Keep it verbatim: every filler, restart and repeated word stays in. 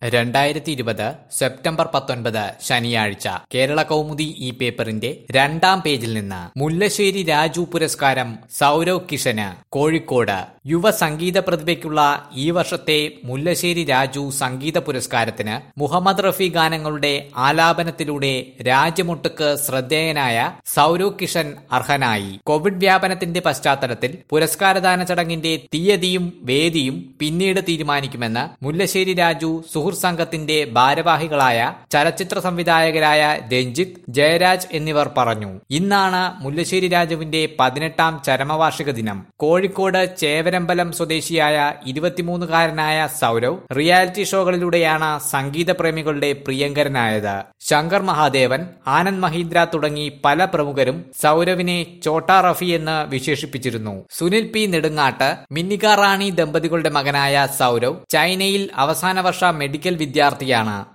രണ്ടായിരത്തി ഇരുപത് സെപ്റ്റംബർ പത്തൊൻപത് ശനിയാഴ്ച കേരള കൗമുദി ഈ പേപ്പറിന്റെ രണ്ടാം പേജിൽ നിന്ന് മുല്ലശ്ശേരി രാജു പുരസ്കാരം സൗരവ് കിഷന് കോഴിക്കോട്. യുവ സംഗീത പ്രതിഭയ്ക്കുള്ള ഈ വർഷത്തെ മുല്ലശ്ശേരി രാജു സംഗീത പുരസ്കാരത്തിന് മുഹമ്മദ് റഫി ഗാനങ്ങളുടെ ആലാപനത്തിലൂടെ രാജ്യമൊട്ടുക്ക് ശ്രദ്ധേയനായ സൗരവ് കിഷൻ അർഹനായി. കോവിഡ് വ്യാപനത്തിന്റെ പശ്ചാത്തലത്തിൽ പുരസ്കാരദാന ചടങ്ങിന്റെ തീയതിയും വേദിയും പിന്നീട് തീരുമാനിക്കുമെന്ന് മുല്ലശ്ശേരി രാജു സുഹൃത്ത് സംഘത്തിന്റെ ഭാരവാഹികളായ ചലച്ചിത്ര സംവിധായകരായ രഞ്ജിത്ത്, ജയരാജ് എന്നിവർ പറഞ്ഞു. ഇന്നാണ് മുല്ലശ്ശേരി രാജുവിന്റെ പതിനെട്ടാം ചരമവാർഷിക ദിനം. കോഴിക്കോട് ചേവരമ്പലം സ്വദേശിയായ ഇരുപത്തിമൂന്നുകാരനായ സൗരവ് റിയാലിറ്റി ഷോകളിലൂടെയാണ് സംഗീത പ്രേമികളുടെ പ്രിയങ്കരനായത്. ശങ്കർ മഹാദേവൻ, ആനന്ദ് മഹീന്ദ്ര തുടങ്ങി പല പ്രമുഖരും സൗരവിനെ ചോട്ടാ റഫി എന്ന് വിശേഷിപ്പിച്ചിരുന്നു. സുനിൽ പി നെടുങ്ങാട്ട്, മിന്നിക റാണി ദമ്പതികളുടെ മകനായ സൗരവ് ചൈനയിൽ അവസാന വർഷ മെഡിക്കൽ വിദ്യാർത്ഥിയാണ്.